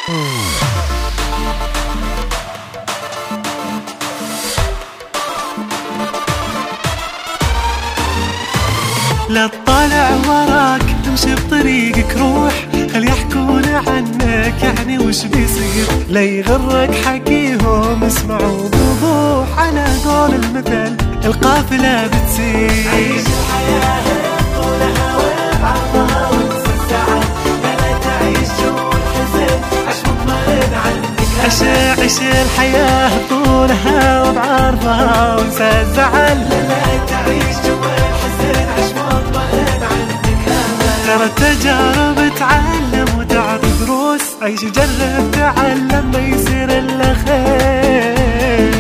لا تطالع وراك، تمشي بطريقك روح، خلي يحكون عنك يعني وش بيصير. لا يغرك حكيهم، اسمعوا بوضوح على قول المثل القافلة بتسير. عيش الحياة طولها وبعرضها وانسى الزعل، لا تعيش جو الحزن، عش مطمئن عنك. عيش الحياة طولها وبعرضها وانسى الزعل، لا تعيش جو الحزن، عش مطمئن عنك. ترى التجارب تعلم وتعطي دروس، عيش جرب تعلم ما يصير الا خير.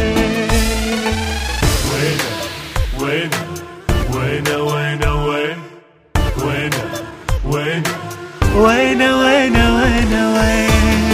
وين وين وين وين وين وين وين وين وين وين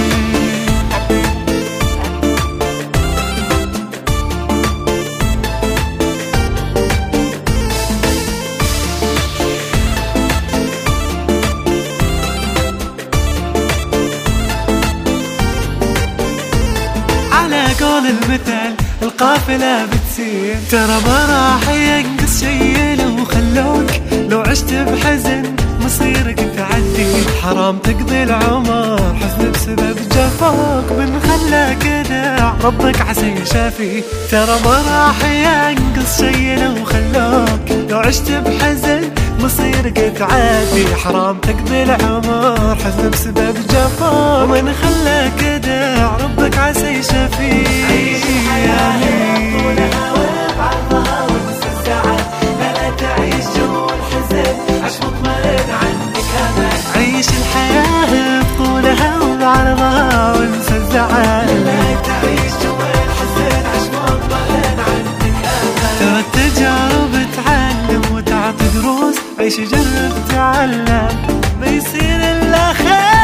على قول المثل القافلة بتسير. ترى ما راح ينقص شي لو خلوك، لو عشت بحزن مصيرك تعدي. حرام تقضي العمر حزن بسبب جفاك، من خلى كذا ربك عسى يشافي. ترى ما راح ينقص شي لو خلوك، لو عشت بحزن مصيرك تعدي. حرام تقضي العمر حزن بسبب جفاك، من خلى كذا ربك عسى يشافي. عيش الحياة طولها وبعرضها وانسى الزعل، لا تعيش جو الحزن، عش مطمئن عنك أمان. عيش الحياة طولها وبعرضها وانسى الزعل، لا تعيش جو الحزن، عش مطمئن عنك أمان. ترى التجارب تعلم وتعطي دروس، عيش جرب تعلم ما يصير الا خير.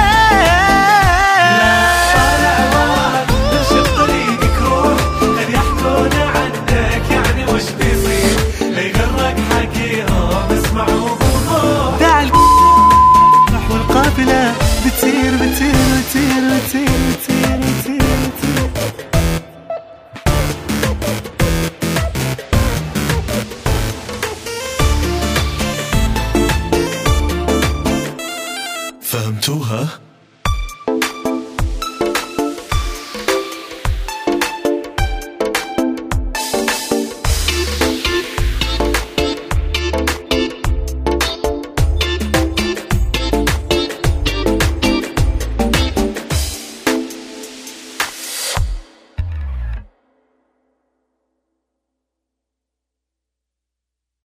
والقافلة بتسير بتسير بتسير بتسير بتسير بتسير بتسير. فهمتوها؟